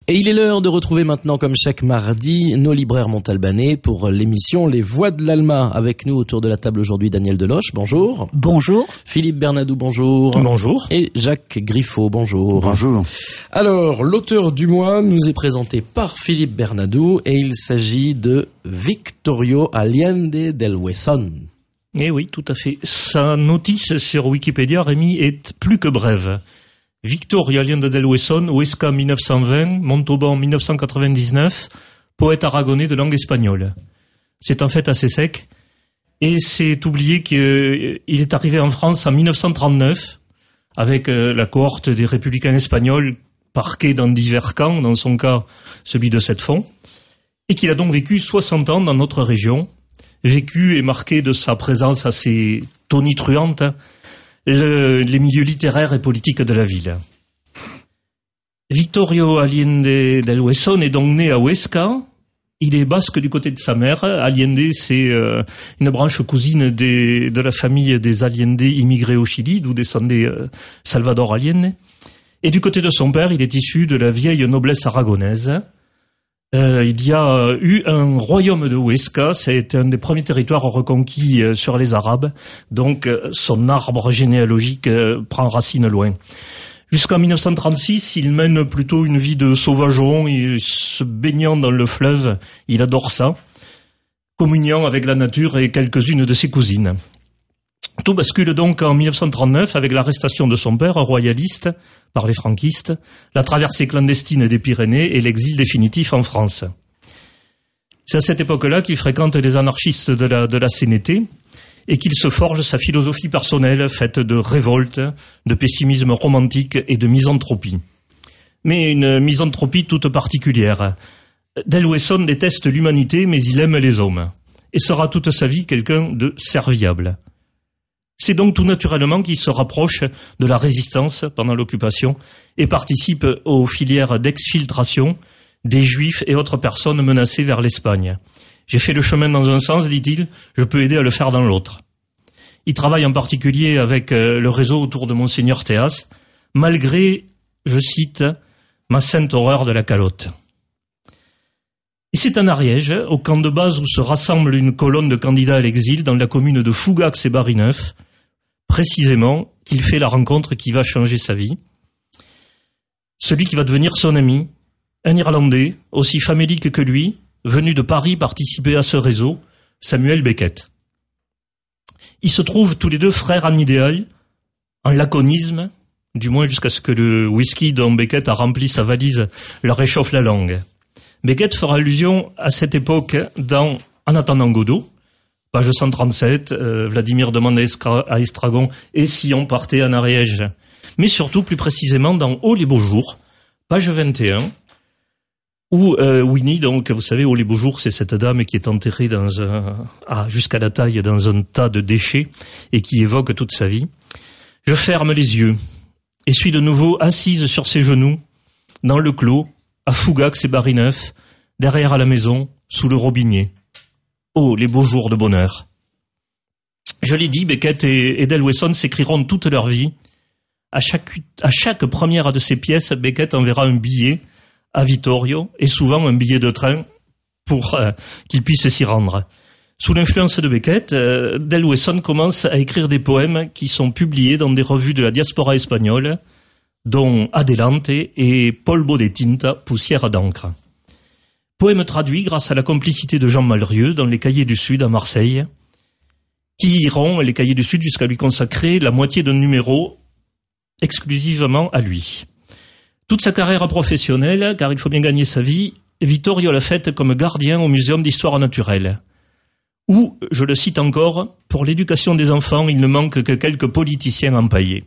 Et il est l'heure de retrouver maintenant, comme chaque mardi, nos libraires montalbanais pour l'émission Les Voix de l'Alma. Avec nous autour de la table aujourd'hui, Daniel Deloche, bonjour. Bonjour. Philippe Bernadou, bonjour. Bonjour. Et Jacques Griffo, bonjour. Bonjour. Alors, l'auteur du mois nous est présenté par Philippe Bernadou et il s'agit de Victorio Allende del Huesón. Eh oui, tout à fait. Sa notice sur Wikipédia, Rémi, est plus que brève. Victorio Allende del Huesón, Huesca 1920, Montauban 1999, poète aragonais de langue espagnole. C'est en fait assez sec. Et c'est oublié qu'il est arrivé en France en 1939, avec la cohorte des républicains espagnols parqués dans divers camps, dans son cas celui de Sept-Fonds, et qu'il a donc vécu 60 ans dans notre région, vécu et marqué de sa présence assez tonitruante, les milieux littéraires et politiques de la ville. Victorio Allende del Huesón est donc né à Huesca. Il est basque du côté de sa mère. Allende, c'est une branche cousine de la famille des Allende immigrés au Chili, d'où descendait Salvador Allende. Et du côté de son père, il est issu de la vieille noblesse aragonaise. Il y a eu un royaume de Huesca, c'est un des premiers territoires reconquis sur les Arabes, donc son arbre généalogique prend racine loin. Jusqu'en 1936, il mène plutôt une vie de sauvageon, et se baignant dans le fleuve, il adore ça, communiant avec la nature et quelques-unes de ses cousines. Tout bascule donc en 1939 avec l'arrestation de son père, royaliste, par les franquistes, la traversée clandestine des Pyrénées et l'exil définitif en France. C'est à cette époque-là qu'il fréquente les anarchistes de la CNT et qu'il se forge sa philosophie personnelle faite de révolte, de pessimisme romantique et de misanthropie. Mais une misanthropie toute particulière. Del Huesón déteste l'humanité, mais il aime les hommes, et sera toute sa vie quelqu'un de serviable. C'est donc tout naturellement qu'il se rapproche de la résistance pendant l'occupation et participe aux filières d'exfiltration des Juifs et autres personnes menacées vers l'Espagne. J'ai fait le chemin dans un sens, dit-il, je peux aider à le faire dans l'autre. Il travaille en particulier avec le réseau autour de Monseigneur Théas, malgré, je cite, ma sainte horreur de la calotte. Et c'est en Ariège, au camp de base où se rassemble une colonne de candidats à l'exil dans la commune de Fougax et Barineuf, précisément, qu'il fait la rencontre qui va changer sa vie. Celui qui va devenir son ami, un Irlandais, aussi famélique que lui, venu de Paris participer à ce réseau, Samuel Beckett. Ils se trouvent tous les deux frères en idéal, en laconisme, du moins jusqu'à ce que le whisky dont Beckett a rempli sa valise leur réchauffe la langue. Beckett fera allusion à cette époque dans En attendant Godot, page 137, Vladimir demande à Estragon « Et si on partait en Ariège ?» Mais surtout, plus précisément, dans Oh les beaux jours, page 21, où Winnie, donc, vous savez, Oh les beaux jours, c'est cette dame qui est enterrée jusqu'à la taille dans un tas de déchets et qui évoque toute sa vie. Je ferme les yeux et suis de nouveau assise sur ses genoux, dans le clos, à Fougax et Barineuf, derrière à la maison, sous le robinet. Oh, les beaux jours de bonheur. Je l'ai dit, Beckett et Del Huesón s'écriront toute leur vie. À chaque première de ces pièces, Beckett enverra un billet à Vittorio, et souvent un billet de train pour qu'il puisse s'y rendre. Sous l'influence de Beckett, Del Huesón commence à écrire des poèmes qui sont publiés dans des revues de la diaspora espagnole, dont Adelante et Polvo de Tinta, poussière d'encre. Poème traduit grâce à la complicité de Jean Malrieux dans les Cahiers du Sud à Marseille, qui iront, les Cahiers du Sud, jusqu'à lui consacrer la moitié d'un numéro exclusivement à lui. Toute sa carrière professionnelle, car il faut bien gagner sa vie, Vittorio l'a faite comme gardien au Muséum d'histoire naturelle, où, je le cite encore, pour l'éducation des enfants, il ne manque que quelques politiciens empaillés.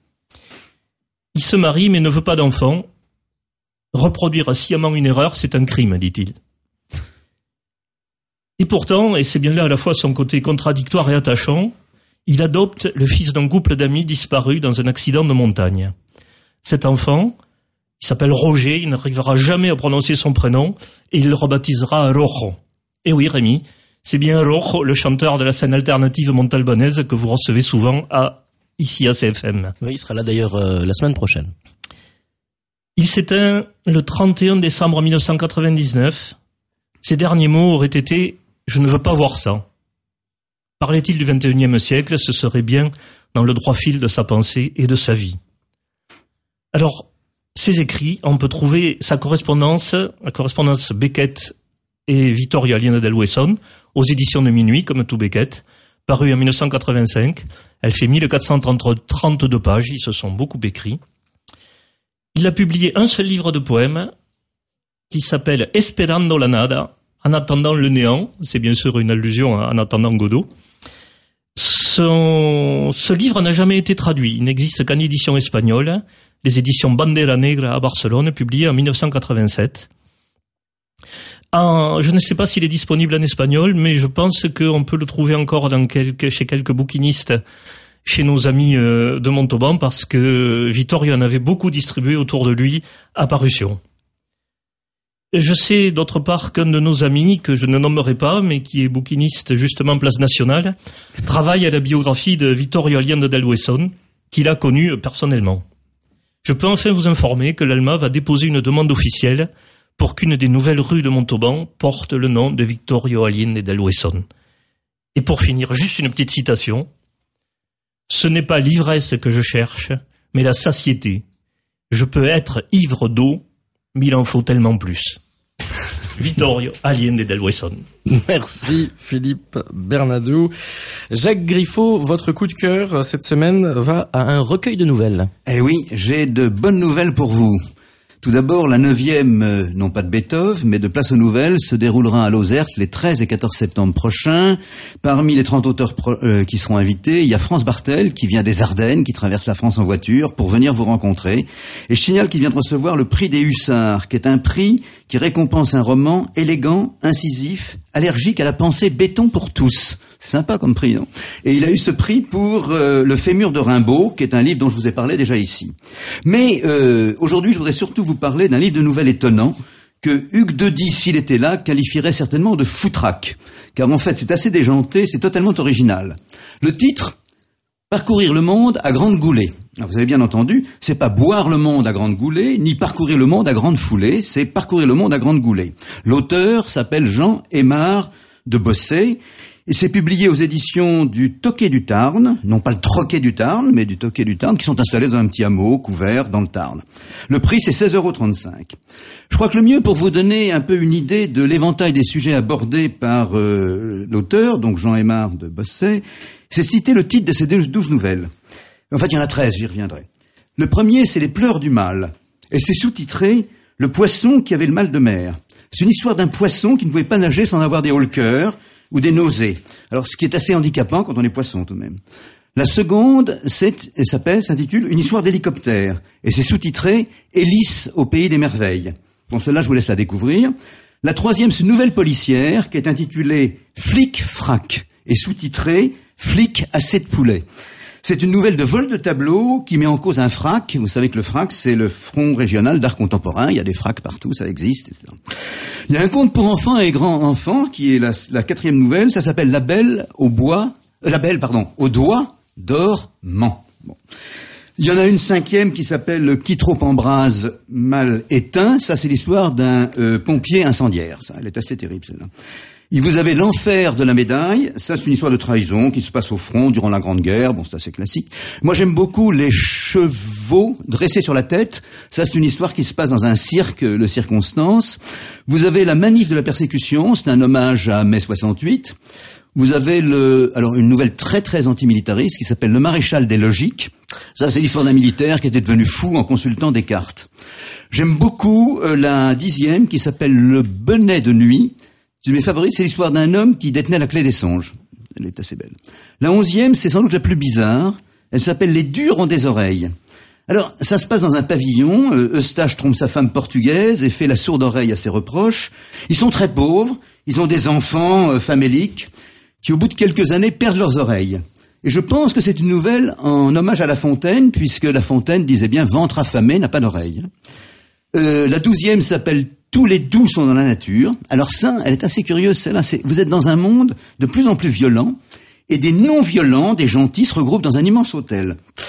Il se marie mais ne veut pas d'enfants. Reproduire sciemment une erreur, c'est un crime, dit-il. Et pourtant, et c'est bien là à la fois son côté contradictoire et attachant, il adopte le fils d'un couple d'amis disparus dans un accident de montagne. Cet enfant, il s'appelle Roger, il n'arrivera jamais à prononcer son prénom, et il le rebaptisera Rojo. Et oui, Rémi, c'est bien Rojo, le chanteur de la scène alternative montalbanaise que vous recevez souvent ici à CFM. Oui, il sera là d'ailleurs la semaine prochaine. Il s'éteint le 31 décembre 1999. Ses derniers mots auraient été « Je ne veux pas voir ça ». Parlait-il du XXIe siècle, ce serait bien dans le droit fil de sa pensée et de sa vie. Alors, ses écrits, on peut trouver la correspondance Beckett et Vittorio Allende del Wesson, aux éditions de Minuit, comme tout Beckett, paru en 1985. Elle fait 1432 pages, ils se sont beaucoup écrits. Il a publié un seul livre de poèmes qui s'appelle Esperando la nada, en attendant le néant. C'est bien sûr une allusion à En attendant Godot. Ce livre n'a jamais été traduit. Il n'existe qu'en édition espagnole, les éditions Bandera Negra à Barcelone, publiées en 1987. Je ne sais pas s'il est disponible en espagnol, mais je pense qu'on peut le trouver encore chez quelques bouquinistes, chez nos amis de Montauban, parce que Vittorio en avait beaucoup distribué autour de lui à parution. Je sais d'autre part qu'un de nos amis, que je ne nommerai pas, mais qui est bouquiniste justement Place Nationale, travaille à la biographie de Vittorio Allende del Wesson, qu'il a connu personnellement. Je peux enfin vous informer que l'ALMA va déposer une demande officielle pour qu'une des nouvelles rues de Montauban porte le nom de Vittorio Allende del Wesson. Et pour finir, juste une petite citation. Ce n'est pas l'ivresse que je cherche, mais la satiété. Je peux être ivre d'eau, mais il en faut tellement plus. Vittorio Allende del Wesson. Merci Philippe Bernadou. Jacques Griffo, votre coup de cœur cette semaine va à un recueil de nouvelles. Eh oui, j'ai de bonnes nouvelles pour vous. Tout d'abord, la 9e, non pas de Beethoven, mais de Place aux Nouvelles, se déroulera à Lauzerte les 13 et 14 septembre prochains. Parmi les 30 auteurs qui seront invités, il y a France Bartel, qui vient des Ardennes, qui traverse la France en voiture pour venir vous rencontrer. Et je signale qu'il vient de recevoir le prix des Hussards, qui est un prix qui récompense un roman élégant, incisif, allergique à la pensée béton pour tous. C'est sympa comme prix, non? Et il a eu ce prix pour Le Fémur de Rimbaud, qui est un livre dont je vous ai parlé déjà ici. Mais aujourd'hui, je voudrais surtout vous parler d'un livre de nouvelles étonnant que Hugues Daudy, s'il était là, qualifierait certainement de foutraque. Car en fait, c'est assez déjanté, c'est totalement original. Le titre, Parcourir le monde à grande goulée. Alors, vous avez bien entendu, c'est pas boire le monde à grande goulée, ni parcourir le monde à grande foulée, c'est parcourir le monde à grande goulée. L'auteur s'appelle Jean Aymar de Bossé, et c'est publié aux éditions du Toquet du Tarn, non pas le Troquet du Tarn, mais du Toquet du Tarn, qui sont installés dans un petit hameau couvert dans le Tarn. Le prix, c'est 16,35 €. Je crois que le mieux pour vous donner un peu une idée de l'éventail des sujets abordés par l'auteur, donc Jean Aymar de Bossé, c'est citer le titre de ces 12 nouvelles. En fait, il y en a 13, j'y reviendrai. Le premier, c'est Les pleurs du mal, et c'est sous-titré « Le poisson qui avait le mal de mer ». C'est une histoire d'un poisson qui ne pouvait pas nager sans avoir des hauts-le-cœur ou des nausées. Alors, ce qui est assez handicapant quand on est poisson, tout de même. La seconde, s'intitule Une histoire d'hélicoptère, et c'est sous-titré Hélice au pays des merveilles. Bon, cela, je vous laisse la découvrir. La troisième, c'est une nouvelle policière qui est intitulée Flic-Frac, et sous-titrée Flic assez de poulet. C'est une nouvelle de vol de tableau qui met en cause un FRAC. Vous savez que le FRAC, c'est le Front régional d'art contemporain. Il y a des FRAC partout, ça existe, etc. Il y a un conte pour enfants et grands-enfants qui est la quatrième nouvelle. Ça s'appelle La Belle au doigt dormant. Bon. Il y en a une cinquième qui s'appelle Qui trop embrase, mal éteint. Ça, c'est l'histoire d'un pompier incendiaire. Ça, elle est assez terrible, celle-là. Et vous avez L'enfer de la médaille. Ça, c'est une histoire de trahison qui se passe au front durant la Grande Guerre. Bon, ça, c'est classique. Moi, j'aime beaucoup Les chevaux dressés sur la tête. Ça, c'est une histoire qui se passe dans un cirque, le Circonstance. Vous avez La manif de la persécution. C'est un hommage à mai 68. Vous avez une nouvelle très très antimilitariste qui s'appelle Le maréchal des logiques. Ça, c'est l'histoire d'un militaire qui était devenu fou en consultant des cartes. J'aime beaucoup la 10e qui s'appelle Le bonnet de nuit. Une de mes favorites, c'est l'histoire d'un homme qui détenait la clé des songes. Elle est assez belle. La 11e, c'est sans doute la plus bizarre. Elle s'appelle Les durs ont des oreilles. Alors, ça se passe dans un pavillon. Eustache trompe sa femme portugaise et fait la sourde oreille à ses reproches. Ils sont très pauvres. Ils ont des enfants faméliques qui, au bout de quelques années, perdent leurs oreilles. Et je pense que c'est une nouvelle en hommage à La Fontaine, puisque La Fontaine disait bien « ventre affamé n'a pas d'oreille ». La 12e s'appelle Tous les doux sont dans la nature. Alors ça, elle est assez curieuse, celle-là. Vous êtes dans un monde de plus en plus violent, et des non-violents, des gentils, se regroupent dans un immense hôtel.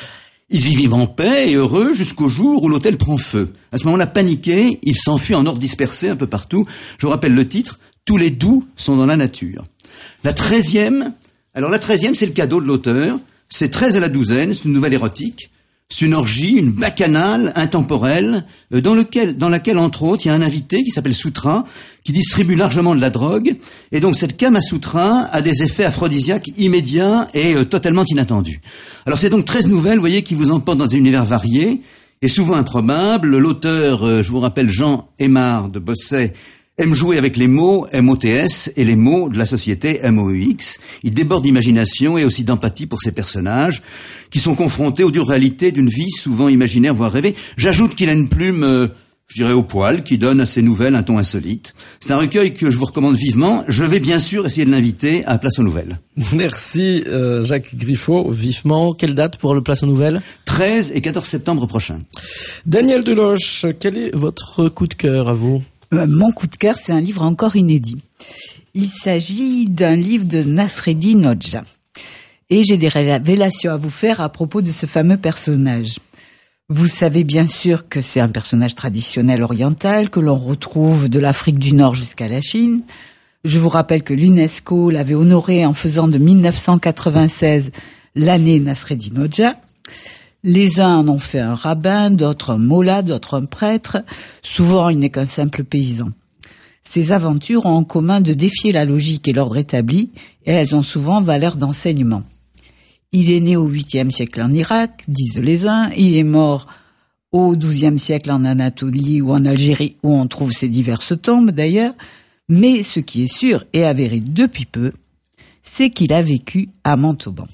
Ils y vivent en paix et heureux jusqu'au jour où l'hôtel prend feu. À ce moment-là, paniqués, ils s'enfuient en ordre dispersé un peu partout. Je vous rappelle le titre, « Tous les doux sont dans la nature ». La 13e, c'est le cadeau de l'auteur. C'est 13 à la douzaine, c'est une nouvelle érotique. C'est une orgie, une bacchanale intemporelle, dans laquelle, entre autres, il y a un invité qui s'appelle Soutra, qui distribue largement de la drogue. Et donc, cette Kama Sutra a des effets aphrodisiaques immédiats et totalement inattendus. Alors, c'est donc 13 nouvelles, vous voyez, qui vous emportent dans un univers varié et souvent improbable. L'auteur, je vous rappelle, Jean Aymard de Bosset, aime jouer avec les mots MOTS et les mots de la société MOUX. Il déborde d'imagination et aussi d'empathie pour ses personnages qui sont confrontés aux dures réalités d'une vie souvent imaginaire, voire rêvée. J'ajoute qu'il a une plume, je dirais au poil, qui donne à ses nouvelles un ton insolite. C'est un recueil que je vous recommande vivement. Je vais bien sûr essayer de l'inviter à Place aux Nouvelles. Merci Jacques Griffo, vivement. Quelle date pour le Place aux Nouvelles ? 13 et 14 septembre prochain. Daniel Deloche, quel est votre coup de cœur à vous ? Mon coup de cœur, c'est un livre encore inédit. Il s'agit d'un livre de Nasreddin Hoxha. Et j'ai des révélations à vous faire à propos de ce fameux personnage. Vous savez bien sûr que c'est un personnage traditionnel oriental que l'on retrouve de l'Afrique du Nord jusqu'à la Chine. Je vous rappelle que l'UNESCO l'avait honoré en faisant de 1996 l'année Nasreddin Hoxha. Les uns en ont fait un rabbin, d'autres un mollah, d'autres un prêtre. Souvent, il n'est qu'un simple paysan. Ces aventures ont en commun de défier la logique et l'ordre établi, et elles ont souvent valeur d'enseignement. Il est né au 8e siècle en Irak, disent les uns. Il est mort au 12e siècle en Anatolie ou en Algérie, où on trouve ces diverses tombes d'ailleurs. Mais ce qui est sûr et avéré depuis peu, c'est qu'il a vécu à Montauban.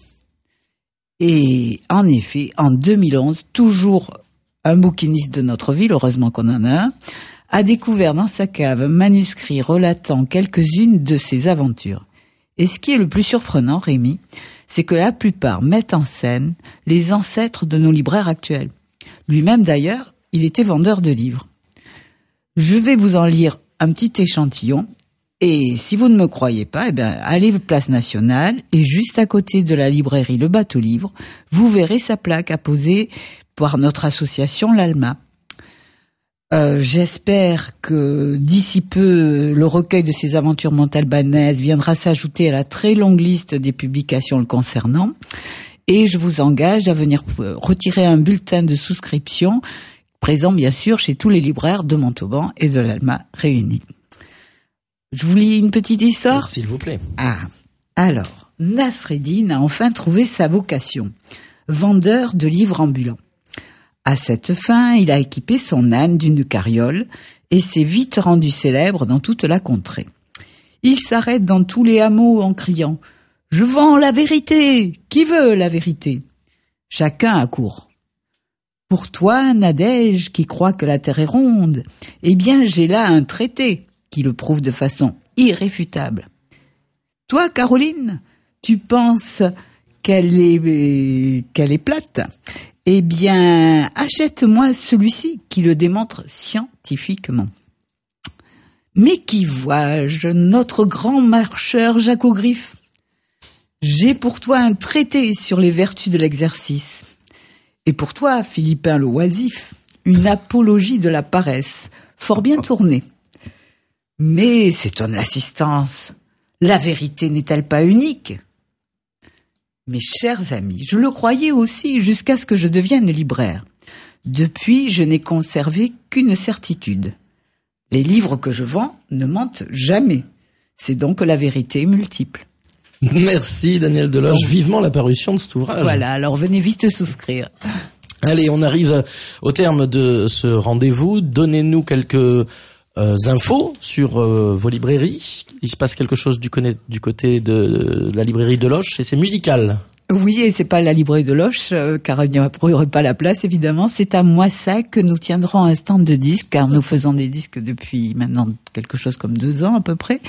Et en effet, en 2011, toujours un bouquiniste de notre ville, heureusement qu'on en a un, a découvert dans sa cave un manuscrit relatant quelques-unes de ses aventures. Et ce qui est le plus surprenant, Rémi, c'est que la plupart mettent en scène les ancêtres de nos libraires actuels. Lui-même d'ailleurs, il était vendeur de livres. Je vais vous en lire un petit échantillon. Et si vous ne me croyez pas, allez Place Nationale et juste à côté de la librairie Le Bateau Livre, vous verrez sa plaque apposée par notre association l'ALMA. J'espère que d'ici peu, le recueil de ses aventures montalbanaises viendra s'ajouter à la très longue liste des publications le concernant. Et je vous engage à venir retirer un bulletin de souscription, présent bien sûr chez tous les libraires de Montauban et de l'ALMA réunis. Je vous lis une petite histoire ? S'il vous plaît. Alors, Nasreddin a enfin trouvé sa vocation, vendeur de livres ambulants. À cette fin, il a équipé son âne d'une carriole et s'est vite rendu célèbre dans toute la contrée. Il s'arrête dans tous les hameaux en criant « Je vends la vérité ! Qui veut la vérité ?» Chacun accourt. Pour toi, Nadège, qui croit que la terre est ronde, eh bien, j'ai là un traité qui le prouve de façon irréfutable. Toi, Caroline, tu penses qu'elle est plate ? Eh bien, achète-moi celui-ci qui le démontre scientifiquement. Mais qui vois-je, notre grand marcheur Jacques Griffe ? J'ai pour toi un traité sur les vertus de l'exercice. Et pour toi, Philippin le oisif, une apologie de la paresse, fort bien tournée. Mais, s'étonne l'assistance, la vérité n'est-elle pas unique ? Mes chers amis, je le croyais aussi jusqu'à ce que je devienne libraire. Depuis, je n'ai conservé qu'une certitude. Les livres que je vends ne mentent jamais. C'est donc la vérité multiple. Merci Daniel Deloche, vivement la parution de cet ouvrage. Voilà, alors venez vite souscrire. Allez, on arrive au terme de ce rendez-vous. Donnez-nous quelques infos sur vos librairies. Il se passe quelque chose du côté de la librairie Deloche et c'est musical. Oui, et c'est pas la librairie Deloche, car il n'y aurait pas la place, évidemment. C'est à Moissac que nous tiendrons un stand de disques, car nous faisons des disques depuis maintenant quelque chose comme 2 ans à peu près.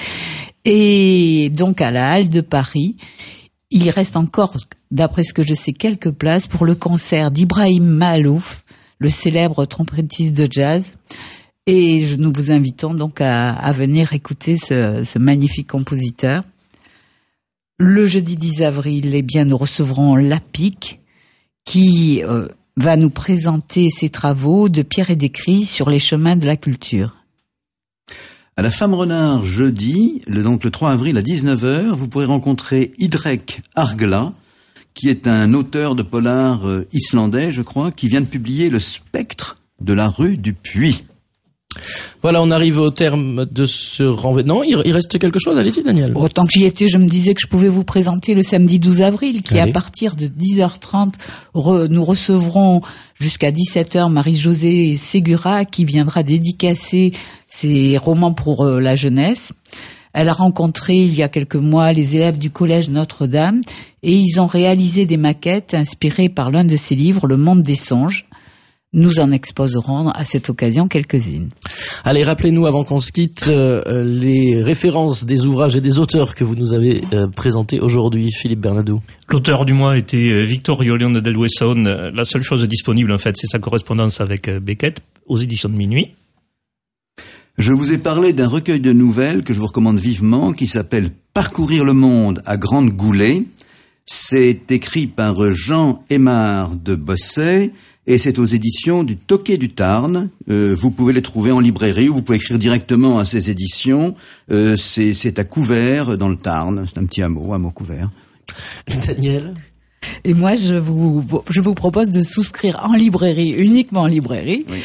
Et donc à la Halle de Paris, il reste encore, d'après ce que je sais, quelques places pour le concert d'Ibrahim Mahalouf, le célèbre trompettiste de jazz. Et nous vous invitons donc à venir écouter ce magnifique compositeur. Le jeudi 10 avril, eh bien, nous recevrons La Pique, qui va nous présenter ses travaux de pierre et d'écrit sur les chemins de la culture. À la Femme Renard, jeudi, donc le 3 avril à 19h, vous pourrez rencontrer Idrek Argla, qui est un auteur de polar islandais, je crois, qui vient de publier Le Spectre de la rue du Puy. Voilà, on arrive au terme de ce renvoi. Non, il reste quelque chose. Allez-y, Daniel. Autant que j'y étais, je me disais que je pouvais vous présenter le samedi 12 avril, qui Allez. à partir de 10h30, nous recevrons jusqu'à 17h Marie-Josée Ségura, qui viendra dédicacer ses romans pour la jeunesse. Elle a rencontré il y a quelques mois les élèves du collège Notre-Dame et ils ont réalisé des maquettes inspirées par l'un de ses livres, Le Monde des songes. Nous en exposerons à cette occasion quelques-unes. Allez, rappelez-nous avant qu'on se quitte les références des ouvrages et des auteurs que vous nous avez présentés aujourd'hui, Philippe Bernadou. L'auteur du mois était Vittorio Leone del Wesson. La seule chose disponible, en fait, c'est sa correspondance avec Beckett aux éditions de Minuit. Je vous ai parlé d'un recueil de nouvelles que je vous recommande vivement, qui s'appelle Parcourir le monde à grande goulée. C'est écrit par Jean Aymar de Bosset et c'est aux éditions du Toquet du Tarn. Vous pouvez les trouver en librairie ou vous pouvez écrire directement à ces éditions. C'est à Couvert, dans le Tarn. C'est un petit hameau Couvert. Daniel. Et moi, je vous propose de souscrire en librairie, uniquement en librairie, oui.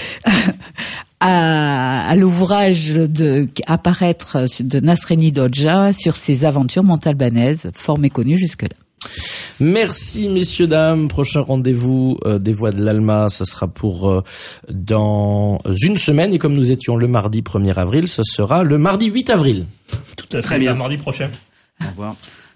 à l'ouvrage à paraître de Nasreni Dodja sur ses aventures montalbanaises, fort méconnues jusque-là. Merci messieurs, dames. Prochain rendez-vous des Voix de l'Alma, ça sera pour dans une semaine. Et comme nous étions le mardi 1er avril, ce sera le mardi 8 avril. Tout à fait. Très bien. Le mardi prochain. Au revoir.